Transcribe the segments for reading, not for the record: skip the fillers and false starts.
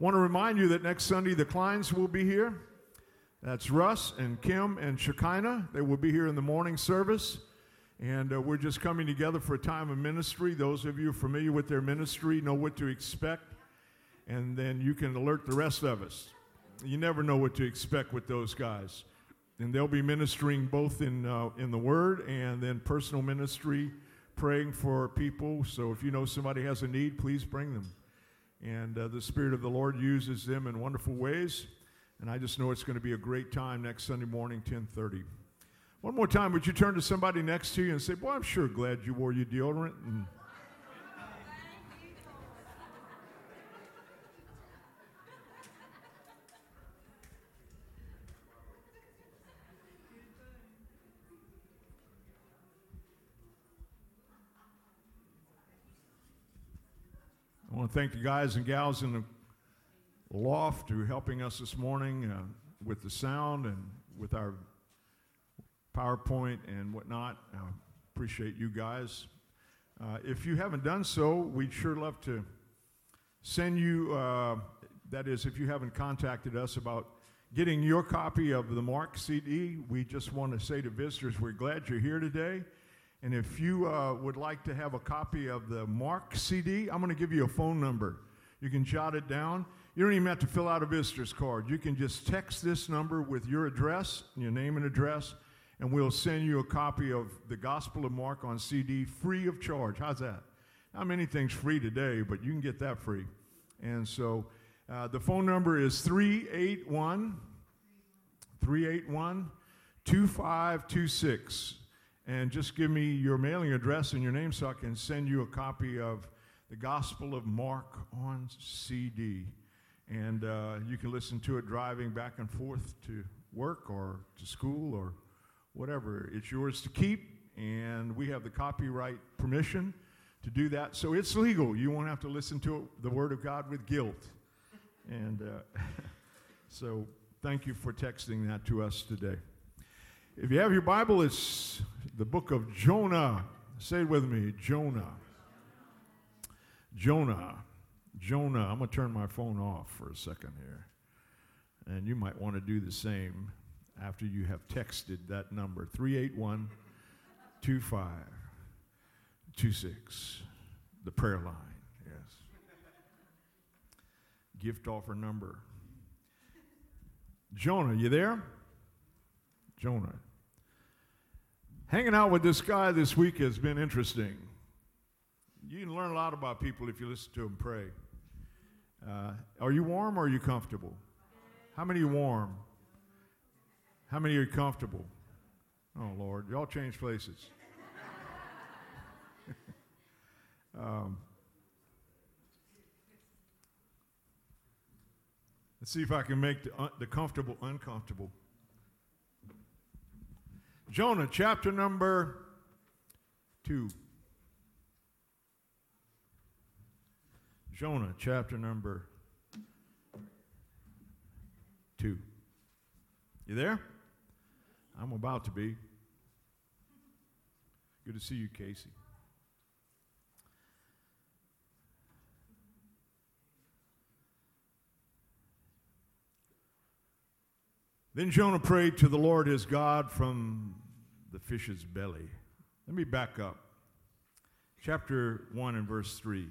Want to remind you that next Sunday the Kleins will be here. That's Russ and Kim and Shekinah. They will be here in the morning service. And we're just coming together for a time of ministry. Those of you familiar with their ministry know what to expect. And then you can alert the rest of us. You never know what to expect with those guys. And they'll be ministering both in the Word and then personal ministry, praying for people. So if you know somebody has a need, please bring them. And the Spirit of the Lord uses them in wonderful ways. And I just know it's going to be a great time next Sunday morning, 10:30. One more time, would you turn to somebody next to you and say, boy, I'm sure glad you wore your deodorant. And I want to thank the guys and gals in the loft who are helping us this morning with the sound and with our PowerPoint and whatnot. I appreciate you guys. If you haven't done so, we'd sure love to send you, that is, if you haven't contacted us about getting your copy of the Mark CD, we just want to say to visitors, we're glad you're here today. And if you would like to have a copy of the Mark CD, I'm going to give you a phone number. You can jot it down. You don't even have to fill out a visitor's card. You can just text this number with your address, your name and address, and we'll send you a copy of the Gospel of Mark on CD free of charge. How's that? Not many things free today, but you can get that free. And so the phone number is 381-2526. And just give me your mailing address and your name so I can send you a copy of the Gospel of Mark on CD. And you can listen to it driving back and forth to work or to school or whatever. It's yours to keep, and we have the copyright permission to do that. So it's legal. You won't have to listen to the Word of God with guilt. And so thank you for texting that to us today. If you have your Bible, it's the book of Jonah. Say it with me, Jonah. Jonah. Jonah. I'm going to turn my phone off for a second here. And you might want to do the same after you have texted that number, 381-2526, the prayer line, yes. Gift offer number. Jonah, you there? Jonah. Hanging out with this guy this week has been interesting. You can learn a lot about people if you listen to them pray. Are you warm or are you comfortable? How many are warm? How many are comfortable? Oh, Lord, y'all change places. Let's see if I can make the comfortable uncomfortable. Jonah, chapter number 2. Jonah, chapter number 2. You there? I'm about to be. Good to see you, Casey. Then Jonah prayed to the Lord his God from the fish's belly. Let me back up. Chapter 1 and verse 3.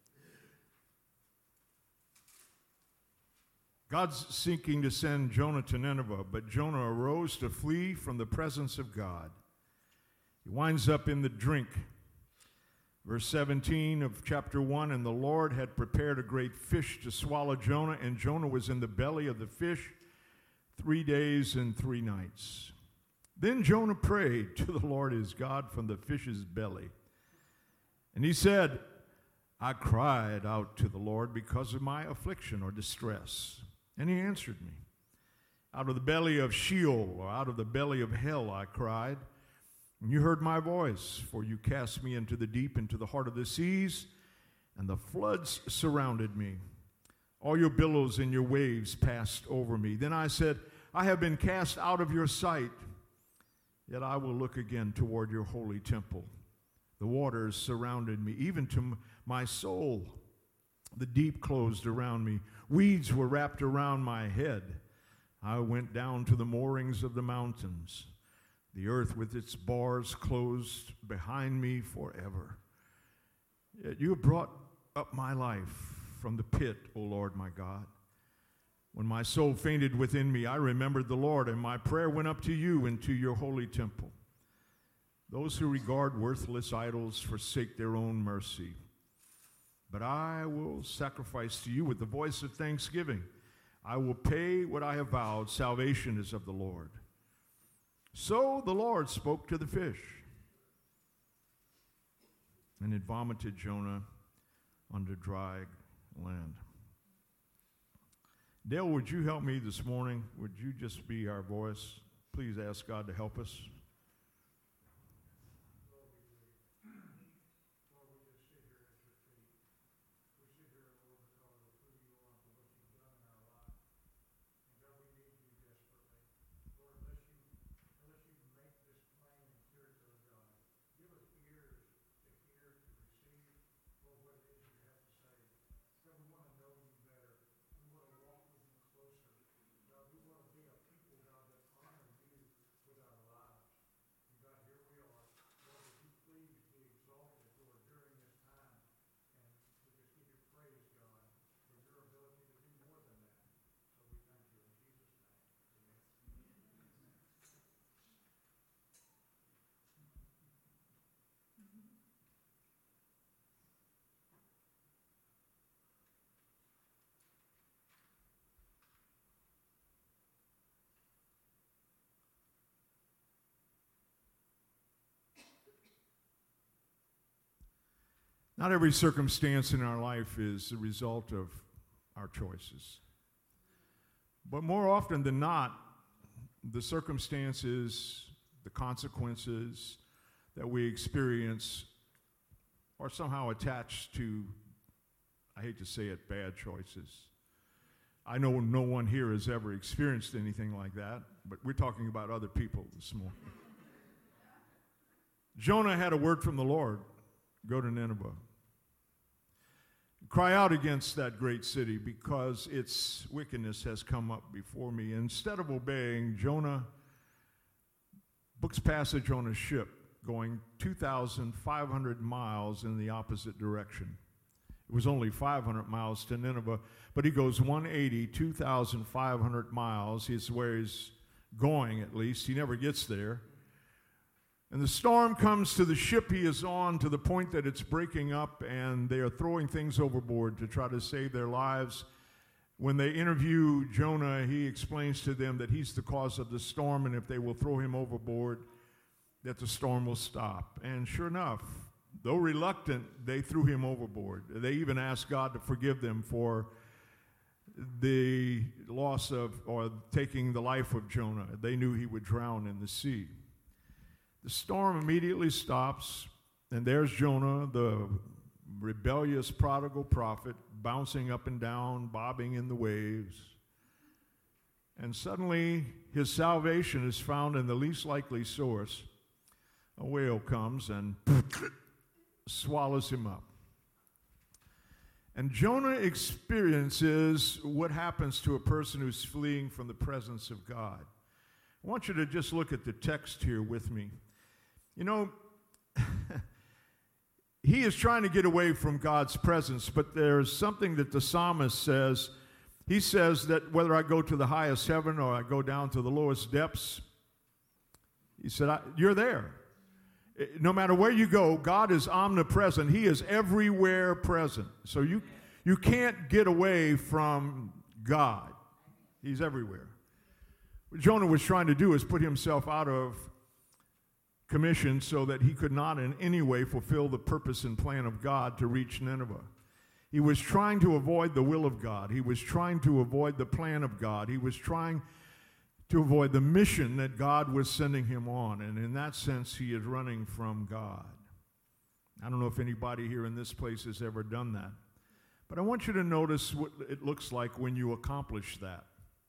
God's seeking to send Jonah to Nineveh, but Jonah arose to flee from the presence of God. He winds up in the drink. Verse 17 of chapter 1, and the Lord had prepared a great fish to swallow Jonah, and Jonah was in the belly of the fish 3 days and 3 nights. Then Jonah prayed to the Lord his God from the fish's belly. And he said, I cried out to the Lord because of my affliction or distress. And he answered me. Out of the belly of Sheol, or out of the belly of hell, I cried. And you heard my voice, for you cast me into the deep, into the heart of the seas, and the floods surrounded me. All your billows and your waves passed over me. Then I said, I have been cast out of your sight, yet I will look again toward your holy temple. The waters surrounded me, even to my soul. The deep closed around me. Weeds were wrapped around my head. I went down to the moorings of the mountains. The earth with its bars closed behind me forever. Yet you have brought up my life from the pit, O Lord my God. When my soul fainted within me, I remembered the Lord, and my prayer went up to you into your holy temple. Those who regard worthless idols forsake their own mercy. But I will sacrifice to you with the voice of thanksgiving. I will pay what I have vowed. Salvation is of the Lord. So the Lord spoke to the fish, and it vomited Jonah onto dry land. Dale, would you help me this morning? Would you just be our voice? Please ask God to help us. Not every circumstance in our life is the result of our choices. But more often than not, the circumstances, the consequences that we experience are somehow attached to, I hate to say it, bad choices. I know no one here has ever experienced anything like that, but we're talking about other people this morning. Jonah had a word from the Lord. Go to Nineveh. Cry out against that great city because its wickedness has come up before me. Instead of obeying, Jonah books passage on a ship going 2,500 miles in the opposite direction. It was only 500 miles to Nineveh, but he goes 180, 2,500 miles. He's where he's going, at least. He never gets there. And the storm comes to the ship he is on to the point that it's breaking up, and they are throwing things overboard to try to save their lives. When they interview Jonah, he explains to them that he's the cause of the storm, and if they will throw him overboard, that the storm will stop. And sure enough, though reluctant, they threw him overboard. They even asked God to forgive them for the loss of, or taking the life of Jonah. They knew he would drown in the sea. The storm immediately stops, and there's Jonah, the rebellious prodigal prophet, bouncing up and down, bobbing in the waves. And suddenly, his salvation is found in the least likely source. A whale comes and swallows him up. And Jonah experiences what happens to a person who's fleeing from the presence of God. I want you to just look at the text here with me. You know, he is trying to get away from God's presence, but there's something that the psalmist says. He says that whether I go to the highest heaven or I go down to the lowest depths, he said, you're there. No matter where you go, God is omnipresent. He is everywhere present. So you can't get away from God. He's everywhere. What Jonah was trying to do is put himself out of commission so that he could not in any way fulfill the purpose and plan of God to reach Nineveh. He was trying to avoid the will of God. He was trying to avoid the plan of God. He was trying to avoid the mission that God was sending him on. And in that sense, he is running from God. I don't know if anybody here in this place has ever done that. But I want you to notice what it looks like when you accomplish that.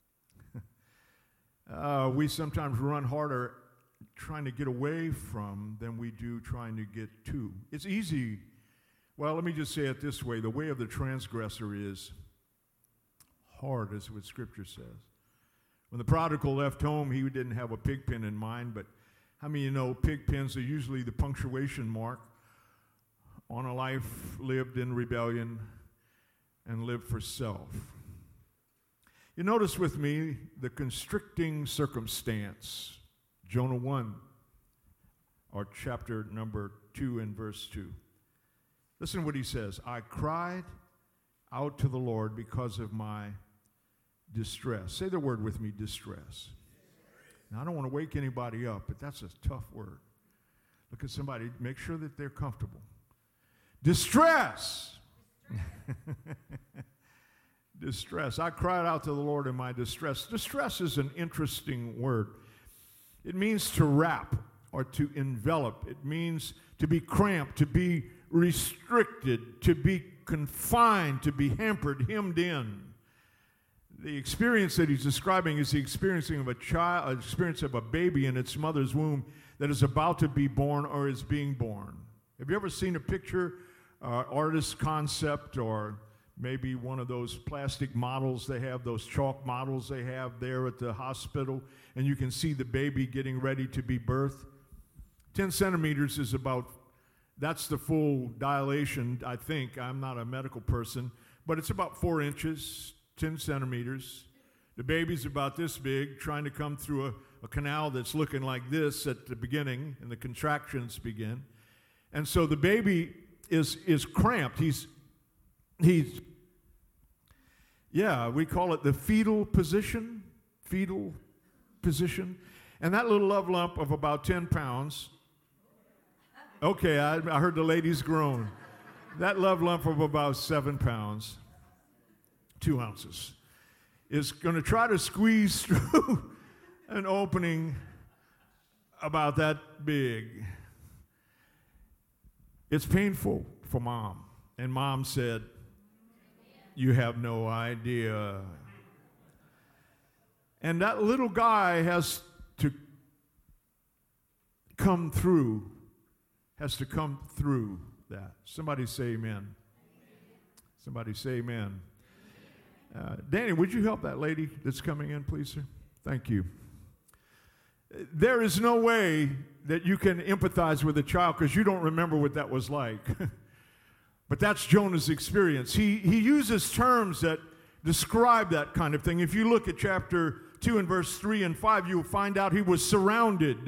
We sometimes run harder trying to get away from than we do trying to get to. It's easy Well, let me just say it this way. The way of the transgressor is hard, is what Scripture says. When the prodigal left home, he didn't have a pig pen in mind, but how many of you know pig pens are usually the punctuation mark on a life lived in rebellion and lived for self? You notice with me the constricting circumstance. Jonah 1, or chapter number 2 and verse 2. Listen to what he says. I cried out to the Lord because of my distress. Say the word with me, distress. Now, I don't want to wake anybody up, but that's a tough word. Look at somebody, make sure that they're comfortable. Distress. Distress. I cried out to the Lord in my distress. Distress is an interesting word. It means to wrap or to envelop. It means to be cramped, to be restricted, to be confined, to be hampered, hemmed in. The experience that he's describing is the experiencing of a child, experience of a baby in its mother's womb that is about to be born or is being born. Have you ever seen a picture, artist concept, or maybe one of those plastic models they have, those chalk models they have there at the hospital, and you can see the baby getting ready to be birthed? 10 centimeters is about, that's the full dilation, I think. I'm not a medical person, but it's about 4 inches, 10 centimeters. The baby's about this big, trying to come through a canal that's looking like this at the beginning, and the contractions begin. And so the baby is cramped. He's we call it the fetal position. And that little love lump of about 10 pounds, okay, I heard the ladies groan. That love lump of about 7 pounds, 2 ounces, is going to try to squeeze through an opening about that big. It's painful for mom. And mom said, "You have no idea." And that little guy has to come through that. Somebody say amen. Somebody say amen. Danny, would you help that lady that's coming in, please, sir? Thank you. There is no way that you can empathize with a child because you don't remember what that was like. But that's Jonah's experience. He uses terms that describe that kind of thing. If you look at chapter 2 and verse 3 and 5, you'll find out he was surrounded.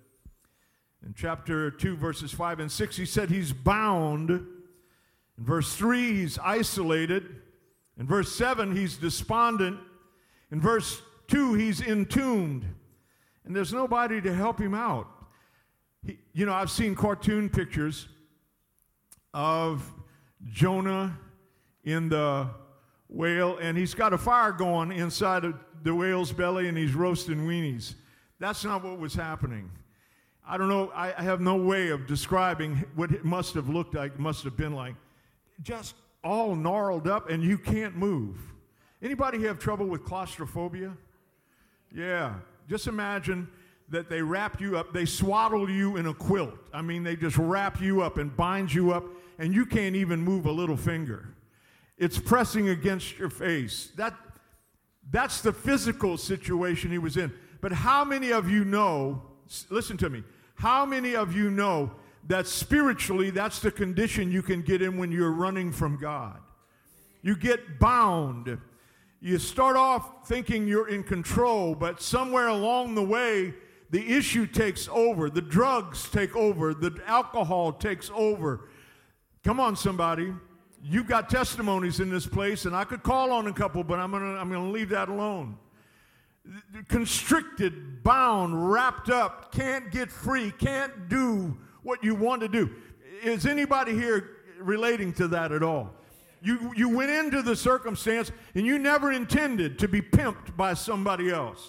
In chapter 2, verses 5 and 6, he said he's bound. In verse 3, he's isolated. In verse 7, he's despondent. In verse 2, he's entombed. And there's nobody to help him out. I've seen cartoon pictures of Jonah in the whale, and he's got a fire going inside of the whale's belly, and he's roasting weenies. That's not what was happening. I don't know. I have no way of describing what it must have looked like, must have been like. Just all gnarled up, and you can't move. Anybody have trouble with claustrophobia? Yeah. Just imagine that they wrap you up, they swaddle you in a quilt. I mean, they just wrap you up and bind you up, and you can't even move a little finger. It's pressing against your face. That's the physical situation he was in. But how many of you know, listen to me, how many of you know that spiritually that's the condition you can get in when you're running from God? You get bound. You start off thinking you're in control, but somewhere along the way, the issue takes over. The drugs take over. The alcohol takes over. Come on, somebody. You've got testimonies in this place, and I could call on a couple, but I'm gonna leave that alone. Constricted, bound, wrapped up, can't get free, can't do what you want to do. Is anybody here relating to that at all? You went into the circumstance and you never intended to be pimped by somebody else.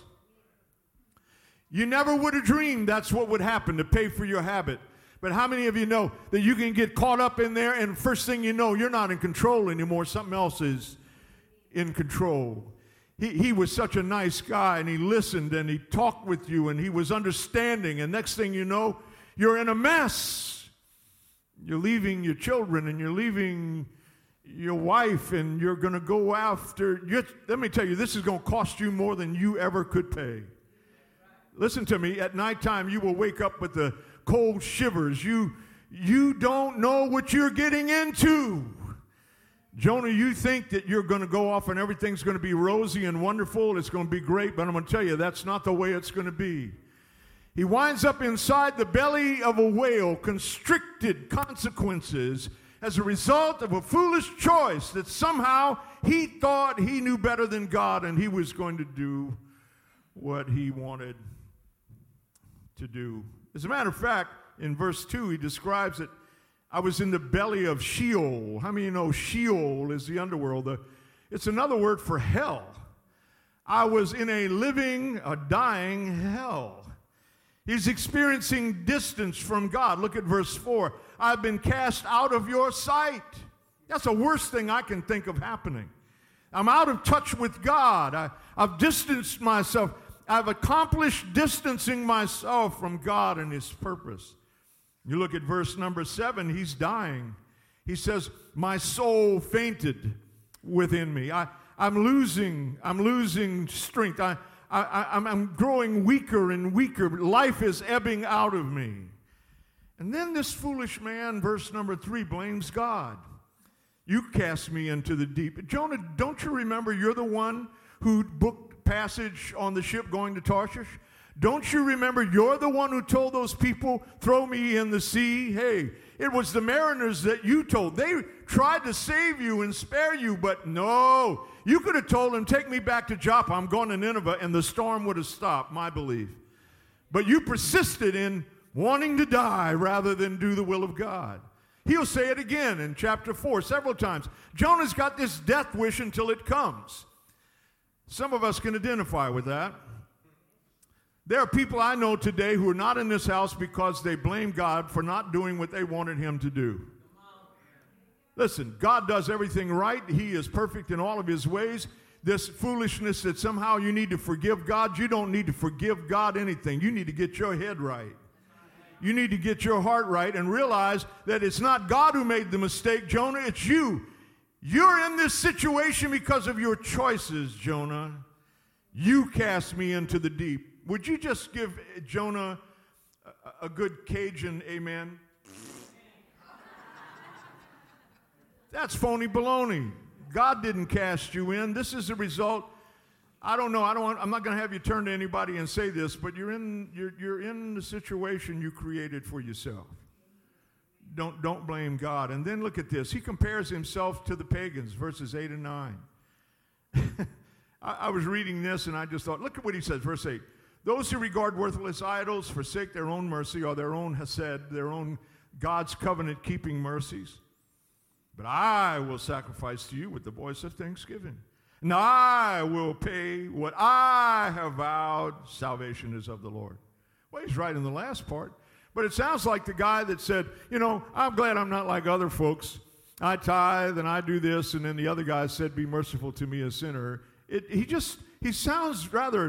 You never would have dreamed that's what would happen, to pay for your habit. But how many of you know that you can get caught up in there and first thing you know, you're not in control anymore. Something else is in control. He was such a nice guy, and he listened and he talked with you and he was understanding, and next thing you know, you're in a mess. You're leaving your children and you're leaving your wife and you're going to go after. Let me tell you, this is going to cost you more than you ever could pay. Listen to me. At nighttime, you will wake up with the cold shivers. You don't know what you're getting into. Jonah, you think that you're going to go off and everything's going to be rosy and wonderful. It's going to be great, but I'm going to tell you, that's not the way it's going to be. He winds up inside the belly of a whale, constricted consequences as a result of a foolish choice that somehow he thought he knew better than God and he was going to do what he wanted to do. As a matter of fact, in verse 2, he describes it, I was in the belly of Sheol. How many of you know Sheol is the underworld? It's another word for hell. I was in a dying hell. He's experiencing distance from God. Look at verse 4. I've been cast out of your sight. That's the worst thing I can think of happening. I'm out of touch with God. I've distanced myself. I've accomplished distancing myself from God and his purpose. You look at verse number 7, he's dying. He says, my soul fainted within me. I'm losing strength. I'm growing weaker and weaker. Life is ebbing out of me. And then this foolish man, verse number 3, blames God. You cast me into the deep. Jonah, don't you remember you're the one who booked passage on the ship going to Tarshish? Don't you remember you're the one who told those people, throw me in the sea? Hey, it was the mariners that you told. They tried to save you and spare you, but no. You could have told them, take me back to Joppa. I'm going to Nineveh, and the storm would have stopped, my belief. But you persisted in wanting to die rather than do the will of God. He'll say it again in chapter 4 several times. Jonah's got this death wish until it comes. Some of us can identify with that. There are people I know today who are not in this house because they blame God for not doing what they wanted him to do. Listen, God does everything right. He is perfect in all of his ways. This foolishness that somehow you need to forgive God, you don't need to forgive God anything. You need to get your head right. You need to get your heart right and realize that it's not God who made the mistake, Jonah, it's you. You're in this situation because of your choices, Jonah. You cast me into the deep. Would you just give Jonah a good Cajun amen? That's phony baloney. God didn't cast you in. This is a result. I don't know. I'm not going to have you turn to anybody and say this, but you're in the situation you created for yourself. Don't blame God. And then look at this. He compares himself to the pagans, verses 8 and 9. I was reading this and I just thought, look at what he says, verse 8. Those who regard worthless idols forsake their own mercy or their own hesed, their own God's covenant-keeping mercies. But I will sacrifice to you with the voice of thanksgiving. And I will pay what I have vowed. Salvation is of the Lord. Well, he's right in the last part. But it sounds like the guy that said, I'm glad I'm not like other folks. I tithe and I do this. And then the other guy said, be merciful to me, a sinner. He sounds rather...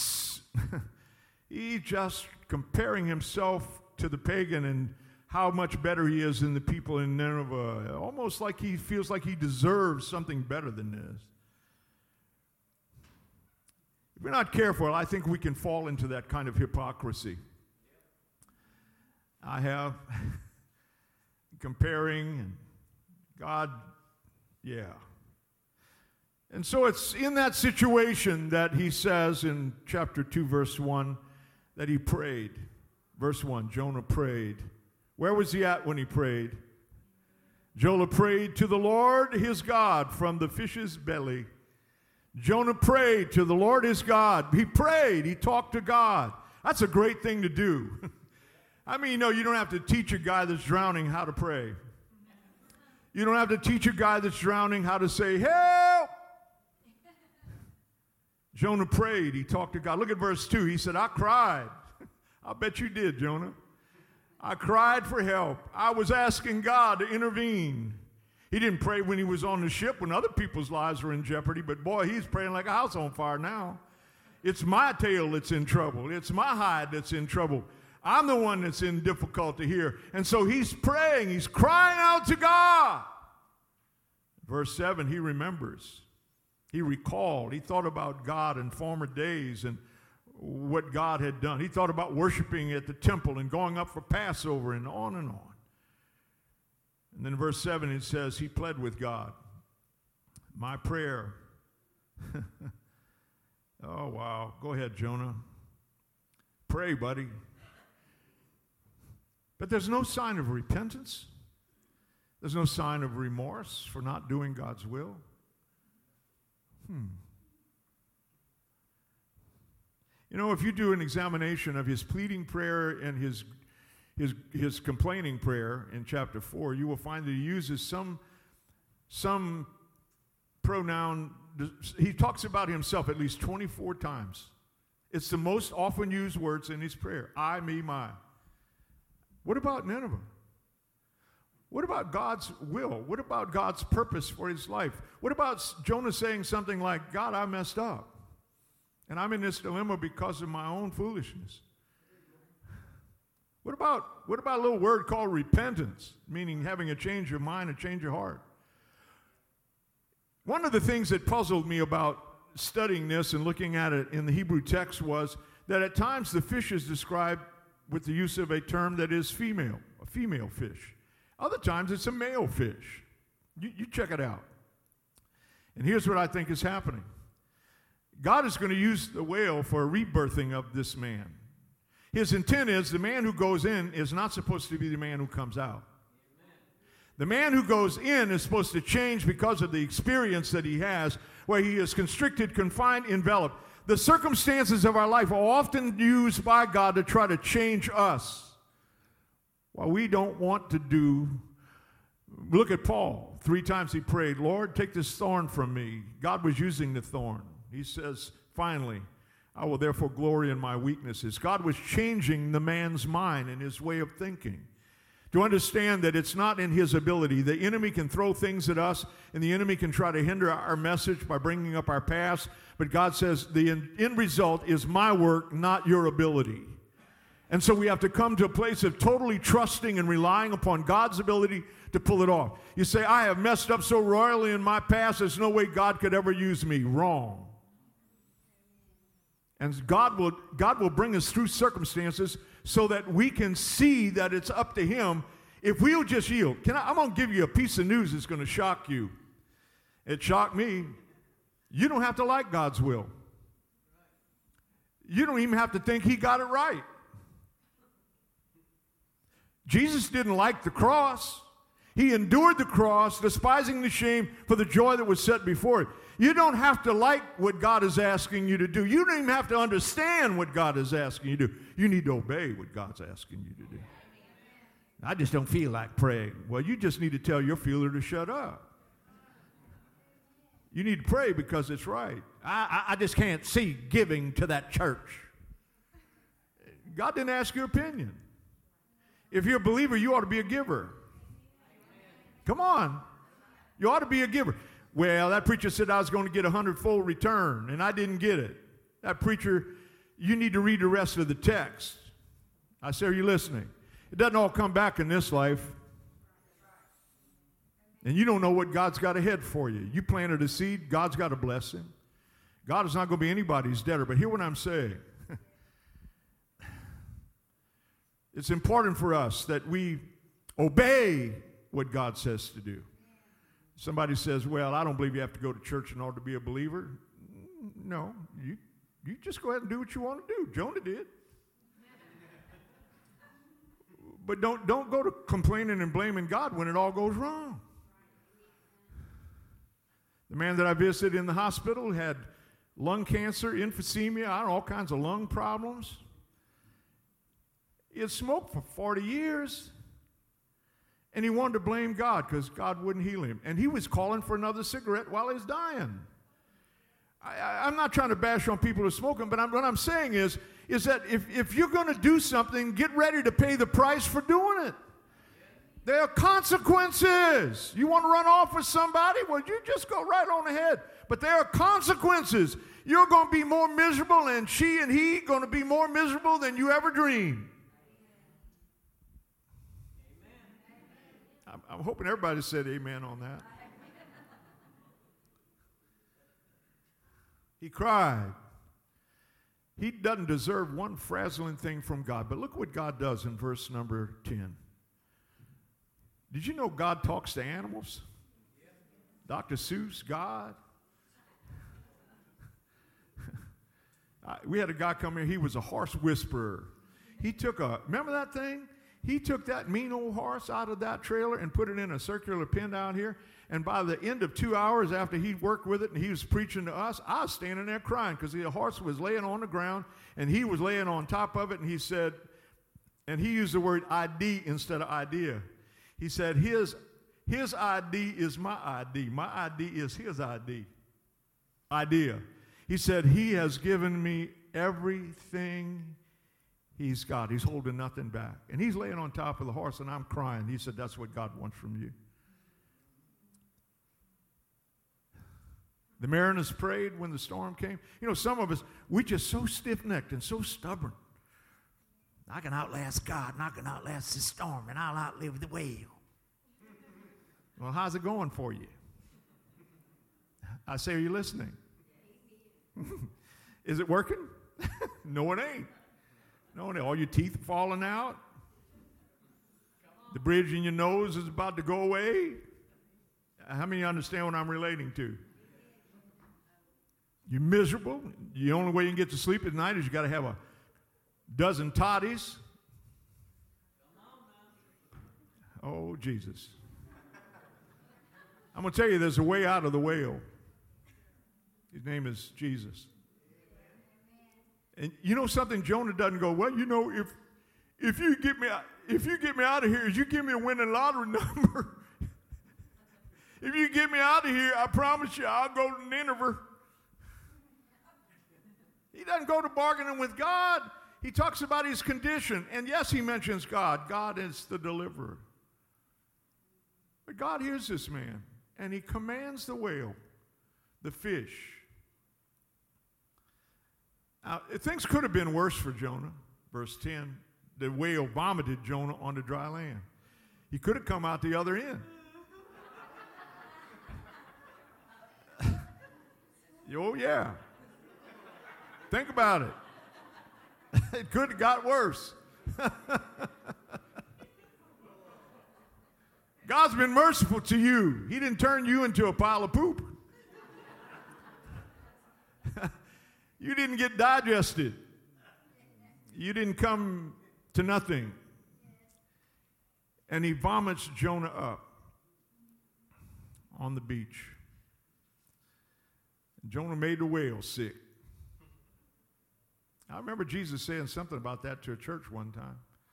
He just comparing himself to the pagan and how much better he is than the people in Nineveh, almost like he feels like he deserves something better than this. If we're not careful, I think we can fall into that kind of hypocrisy. I have comparing and God, yeah. And so it's in that situation that he says in chapter 2, verse 1, that he prayed. Verse 1, Jonah prayed. Where was he at when he prayed? Jonah prayed to the Lord his God from the fish's belly. Jonah prayed to the Lord his God. He prayed. He talked to God. That's a great thing to do. I mean, you don't have to teach a guy that's drowning how to pray. You don't have to teach a guy that's drowning how to say, help! Jonah prayed. He talked to God. Look at verse 2. He said, I cried. I bet you did, Jonah. I cried for help. I was asking God to intervene. He didn't pray when he was on the ship when other people's lives were in jeopardy, but boy, he's praying like a house on fire now. It's my tail that's in trouble. It's my hide that's in trouble. I'm the one that's in difficulty here. And so he's praying. He's crying out to God. Verse 7, he remembers. He recalled. He thought about God in former days and what God had done. He thought about worshiping at the temple and going up for Passover and on and on. And then verse 7, it says, he pled with God. My prayer. Oh, wow. Go ahead, Jonah. Pray, buddy. But there's no sign of repentance. There's no sign of remorse for not doing God's will. You know, if you do an examination of his pleading prayer and his complaining prayer in chapter 4, you will find that he uses some pronoun. He talks about himself at least 24 times. It's the most often used words in his prayer. I, me, my. What about Nineveh? What about God's will? What about God's purpose for his life? What about Jonah saying something like, God, I messed up, and I'm in this dilemma because of my own foolishness? What about a little word called repentance, meaning having a change of mind, a change of heart? One of the things that puzzled me about studying this and looking at it in the Hebrew text was that at times the fish is described with the use of a term that is female, a female fish. Other times it's a male fish. You check it out. And here's what I think is happening. God is going to use the whale for a rebirthing of this man. His intent is the man who goes in is not supposed to be the man who comes out. The man who goes in is supposed to change because of the experience that he has, where he is constricted, confined, enveloped. The circumstances of our life are often used by God to try to change us. While we don't want to do, look at Paul. 3 times he prayed, Lord, take this thorn from me. God was using the thorn. He says, finally, I will therefore glory in my weaknesses. God was changing the man's mind and his way of thinking. To understand that it's not in his ability. The enemy can throw things at us, and the enemy can try to hinder our message by bringing up our past. But God says the end result is my work, not your ability. And so we have to come to a place of totally trusting and relying upon God's ability to pull it off. You say, I have messed up so royally in my past, there's no way God could ever use me. Wrong. And God will bring us through circumstances so that we can see that it's up to him if we'll just yield. I'm going to give you a piece of news that's going to shock you. It shocked me. You don't have to like God's will. You don't even have to think he got it right. Jesus didn't like the cross. He endured the cross, despising the shame for the joy that was set before it. You don't have to like what God is asking you to do. You don't even have to understand what God is asking you to do. You need to obey what God's asking you to do. I just don't feel like praying. Well, you just need to tell your feeler to shut up. You need to pray because it's right. I just can't see giving to that church. God didn't ask your opinion. If you're a believer, you ought to be a giver. Come on. You ought to be a giver. Well, that preacher said I was going to get 100-fold return, and I didn't get it. That preacher, you need to read the rest of the text. I say, are you listening? It doesn't all come back in this life. And you don't know what God's got ahead for you. You planted a seed, God's got a blessing. God is not going to be anybody's debtor. But hear what I'm saying. It's important for us that we obey what God says to do. Somebody says, well, I don't believe you have to go to church in order to be a believer. No, you just go ahead and do what you want to do. Jonah did. But don't go to complaining and blaming God when it all goes wrong. The man that I visited in the hospital had lung cancer, emphysema, all kinds of lung problems. He had smoked for 40 years. And he wanted to blame God because God wouldn't heal him. And he was calling for another cigarette while he's dying. I'm not trying to bash on people who are smoking, but what I'm saying is that if you're going to do something, get ready to pay the price for doing it. There are consequences. You want to run off with somebody? Well, you just go right on ahead. But there are consequences. You're going to be more miserable, and she and he going to be more miserable than you ever dreamed. I'm hoping everybody said amen on that. He cried. He doesn't deserve one frazzling thing from God. But look what God does in verse number 10. Did you know God talks to animals? Dr. Seuss, God. We had a guy come here, he was a horse whisperer. He took remember that thing? He took that mean old horse out of that trailer and put it in a circular pen down here. And by the end of 2 hours after he worked with it and he was preaching to us, I was standing there crying because the horse was laying on the ground and he was laying on top of it. And he said, and he used the word ID instead of idea. He said, his ID is my ID. My ID is his ID. Idea. He said, he has given me everything he's got. He's holding nothing back. And he's laying on top of the horse, and I'm crying. He said, that's what God wants from you. The mariners prayed when the storm came. You know, some of us, we're just so stiff-necked and so stubborn. I can outlast God, and I can outlast the storm, and I'll outlive the whale. Well, how's it going for you? I say, are you listening? Is it working? No, it ain't. No, all your teeth are falling out. The bridge in your nose is about to go away. How many understand what I'm relating to? You're miserable. The only way you can get to sleep at night is you got to have a dozen toddies. Oh, Jesus. I'm going to tell you there's a way out of the whale. His name is Jesus. And you know something? Jonah doesn't go, well, you know, if you get me out of here, if you give me a winning lottery number, if you get me out of here, I promise you I'll go to Nineveh. He doesn't go to bargaining with God. He talks about his condition. And yes, he mentions God. God is the deliverer. But God hears this man, and he commands the whale, the fish. Now, things could have been worse for Jonah. Verse 10, the whale vomited Jonah onto dry land. He could have come out the other end. Oh, yeah. Think about it. It could have got worse. God's been merciful to you. He didn't turn you into a pile of poop. You didn't get digested. You didn't come to nothing. And he vomits Jonah up on the beach. Jonah made the whale sick. I remember Jesus saying something about that to a church one time.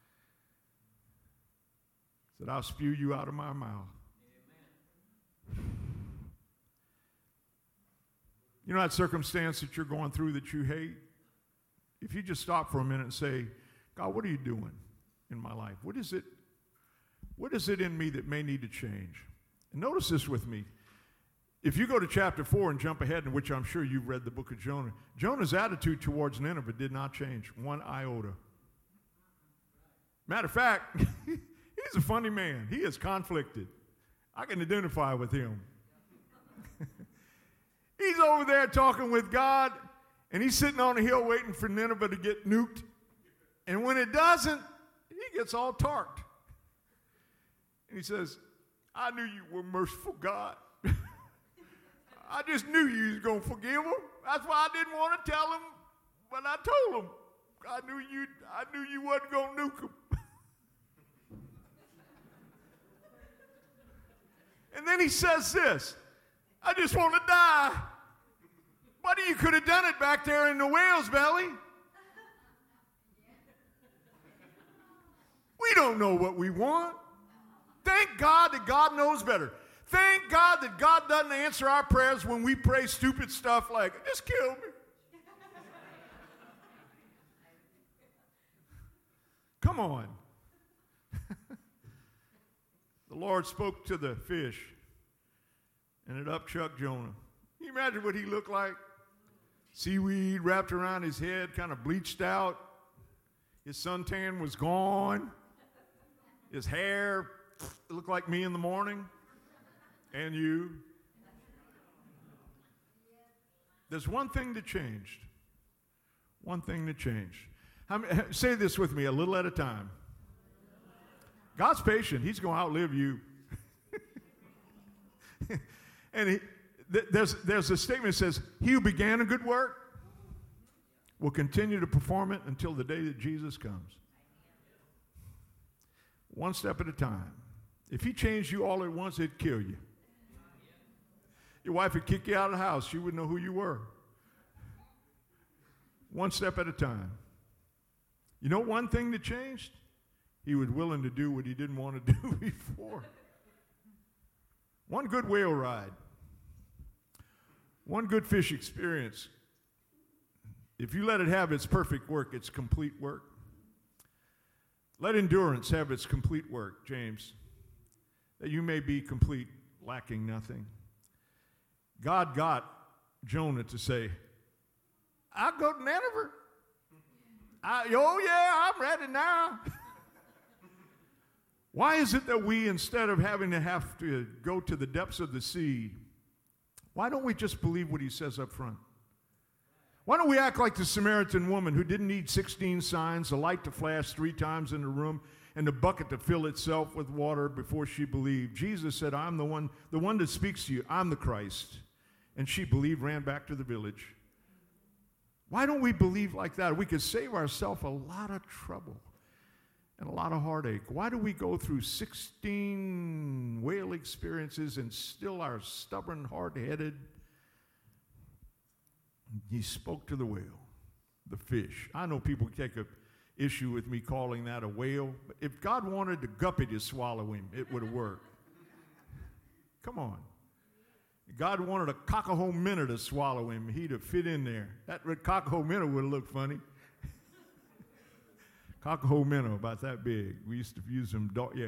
He said, I'll spew you out of my mouth. Amen. You know that circumstance that you're going through that you hate? If you just stop for a minute and say, God, what are you doing in my life? What is it in me that may need to change? And notice this with me. If you go to chapter 4 and jump ahead, in which I'm sure you've read the book of Jonah, Jonah's attitude towards Nineveh did not change one iota. Matter of fact, he's a funny man. He is conflicted. I can identify with him. He's over there talking with God, and he's sitting on a hill waiting for Nineveh to get nuked. And when it doesn't, he gets all tarked. And he says, I knew you were merciful, God. I just knew you was going to forgive him. That's why I didn't want to tell him, but I told him. I knew you wasn't going to nuke him. And then he says this, I just want to die. Buddy, you could have done it back there in the whale's belly. We don't know what we want. Thank God that God knows better. Thank God that God doesn't answer our prayers when we pray stupid stuff like, just kill me. Come on. The Lord spoke to the fish, and it upchucked Jonah. Can you imagine what he looked like? Seaweed wrapped around his head, kind of bleached out. His suntan was gone. His hair look like me in the morning? And you? There's one thing that changed. One thing that changed. Say this with me, a little at a time. God's patient. He's going to outlive you. And there's a statement that says, he who began a good work will continue to perform it until the day that Jesus comes. One step at a time. If he changed you all at once, it'd kill you. Your wife would kick you out of the house. She wouldn't know who you were. One step at a time. You know one thing that changed? He was willing to do what he didn't want to do before. One good whale ride. One good fish experience. If you let it have its perfect work, its complete work. Let endurance have its complete work, James, that you may be complete, lacking nothing. God got Jonah to say, I'll go to Nineveh. Oh yeah, I'm ready now. Why is it that we, instead of having to go to the depths of the sea, why don't we just believe what he says up front? Why don't we act like the Samaritan woman who didn't need 16 signs, a light to flash 3 times in the room, and the bucket to fill itself with water before she believed? Jesus said, I'm the one that speaks to you. I'm the Christ. And she believed, ran back to the village. Why don't we believe like that? We could save ourselves a lot of trouble and a lot of heartache. Why do we go through 16 whale experiences and still are stubborn, hard-headed? He spoke to the whale, the fish. I know people take an issue with me calling that a whale, but if God wanted the guppy to swallow him, it would have worked. Come on. If God wanted a cockahoe minnow to swallow him, he'd have fit in there. That cockahoe minnow would have looked funny. Cockahoe minnow, about that big. We used to use them, yeah.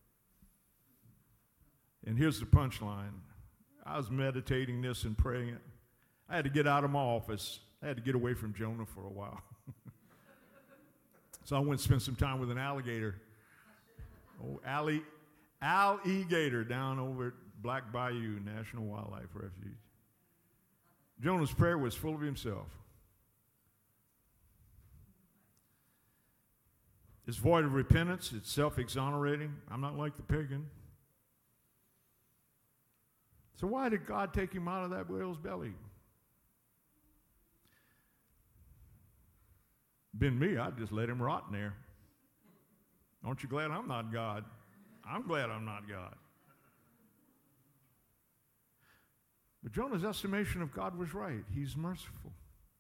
And here's the punchline. I was meditating this and praying it. I had to get out of my office. I had to get away from Jonah for a while. So I went and spent some time with an alligator. Oh, alligator down over at Black Bayou National Wildlife Refuge. Jonah's prayer was full of himself. It's void of repentance. It's self-exonerating. I'm not like the pagan. So why did God take him out of that whale's belly? Been me, I'd just let him rot in there. Aren't you glad I'm not God? I'm glad I'm not God. But Jonah's estimation of God was right. He's merciful.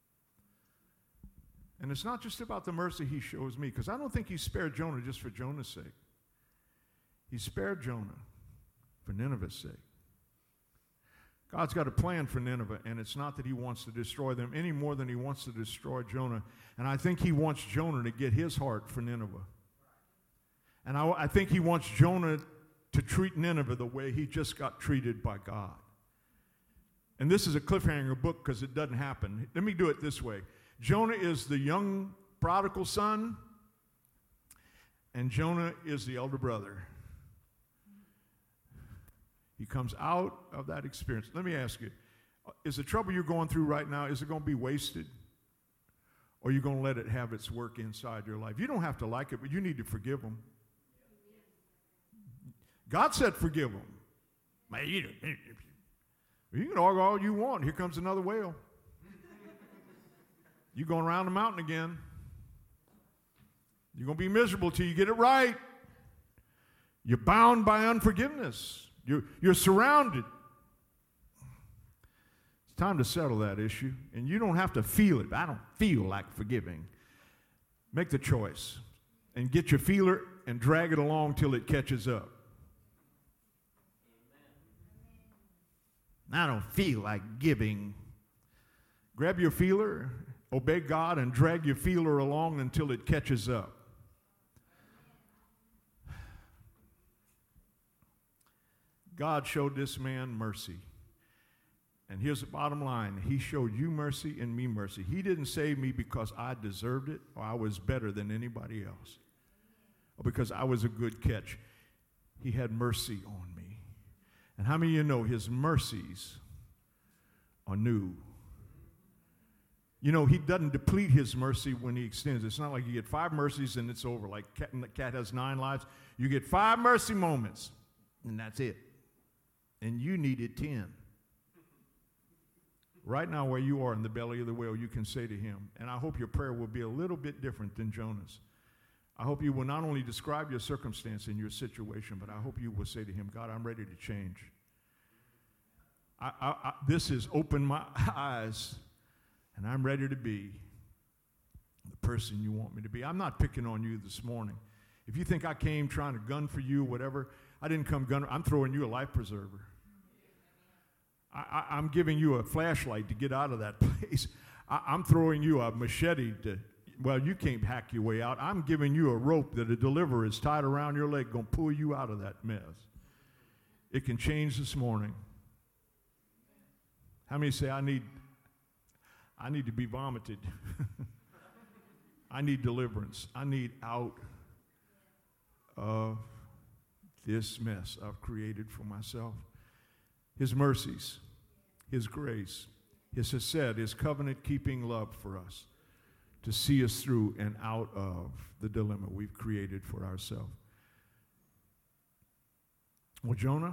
And it's not just about the mercy he shows me, because I don't think he spared Jonah just for Jonah's sake. He spared Jonah for Nineveh's sake. God's got a plan for Nineveh, and it's not that he wants to destroy them any more than he wants to destroy Jonah. And I think he wants Jonah to get his heart for Nineveh. And I think he wants Jonah to treat Nineveh the way he just got treated by God. And this is a cliffhanger book because it doesn't happen. Let me do it this way. Jonah is the young prodigal son, and Jonah is the elder brother. He comes out of that experience. Let me ask you, is the trouble you're going through right now, is it going to be wasted? Or are you going to let it have its work inside your life? You don't have to like it, but you need to forgive them. God said forgive them. You can argue all you want. Here comes another whale. You're going around the mountain again. You're going to be miserable till you get it right. You're bound by unforgiveness. You're surrounded. It's time to settle that issue. And you don't have to feel it. I don't feel like forgiving. Make the choice. And get your feeler and drag it along till it catches up. I don't feel like giving. Grab your feeler, obey God, and drag your feeler along until it catches up. God showed this man mercy. And here's the bottom line. He showed you mercy and me mercy. He didn't save me because I deserved it or I was better than anybody else or because I was a good catch. He had mercy on me. And how many of you know his mercies are new? You know, he doesn't deplete his mercy when he extends. It's not like you get 5 mercies and it's over. Like cat has 9 lives. You get 5 mercy moments, and that's it. And you needed 10. Right now, where you are in the belly of the whale, you can say to him, and I hope your prayer will be a little bit different than Jonah's. I hope you will not only describe your circumstance and your situation, but I hope you will say to him, God, I'm ready to change. This has opened my eyes, and I'm ready to be the person you want me to be. I'm not picking on you this morning. If you think I came trying to gun for you, whatever, I didn't come gun. I'm throwing you a life preserver. I'm giving you a flashlight to get out of that place. I'm throwing you a machete to, well, you can't hack your way out. I'm giving you a rope that a deliverer is tied around your leg, going to pull you out of that mess. It can change this morning. How many say, I need to be vomited? I need deliverance. I need out of this mess I've created for myself. His mercies, his grace, his hesed, his covenant-keeping love for us to see us through and out of the dilemma we've created for ourselves. Well, Jonah,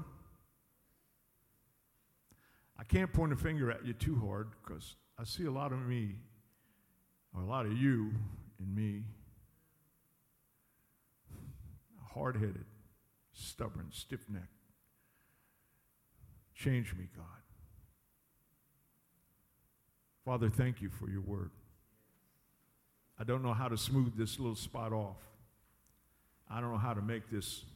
I can't point a finger at you too hard because I see a lot of me, or a lot of you in me, hard-headed, stubborn, stiff-necked. Change me, God. Father, thank you for your word. I don't know how to smooth this little spot off. I don't know how to make this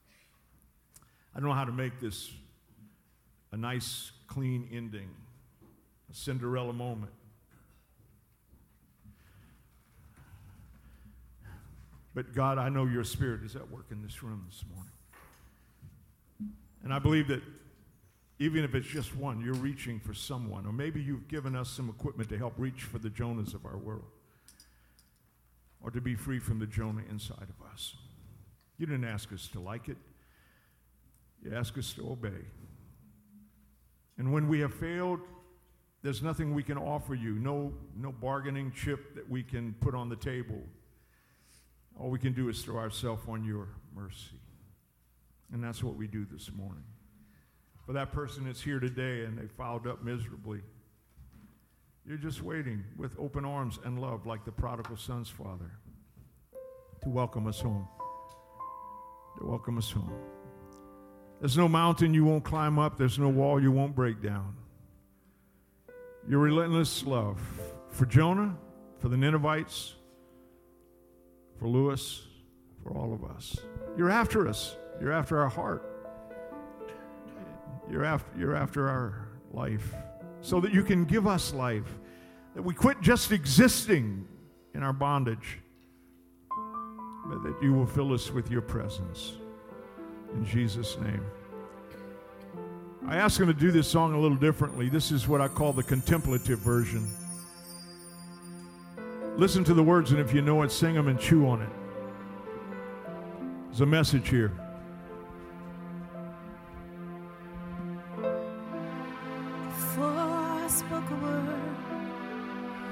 a nice, clean ending, a Cinderella moment. But God, I know your spirit is at work in this room this morning. And I believe that even if it's just one, you're reaching for someone. Or maybe you've given us some equipment to help reach for the Jonahs of our world. Or to be free from the Jonah inside of us. You didn't ask us to like it. You asked us to obey. And when we have failed, there's nothing we can offer you. No bargaining chip that we can put on the table. All we can do is throw ourselves on your mercy. And that's what we do this morning. For that person that's here today and they fouled up miserably, you're just waiting with open arms and love like the prodigal son's father to welcome us home. To welcome us home. There's no mountain you won't climb up. There's no wall you won't break down. Your relentless love for Jonah, for the Ninevites, for Lewis, for all of us. You're after us. You're after our heart. You're after our life so that you can give us life, that we quit just existing in our bondage, but that you will fill us with your presence. In Jesus' name. I asked him to do this song a little differently. This is what I call the contemplative version. Listen to the words, and if you know it, sing them and chew on it. There's a message here.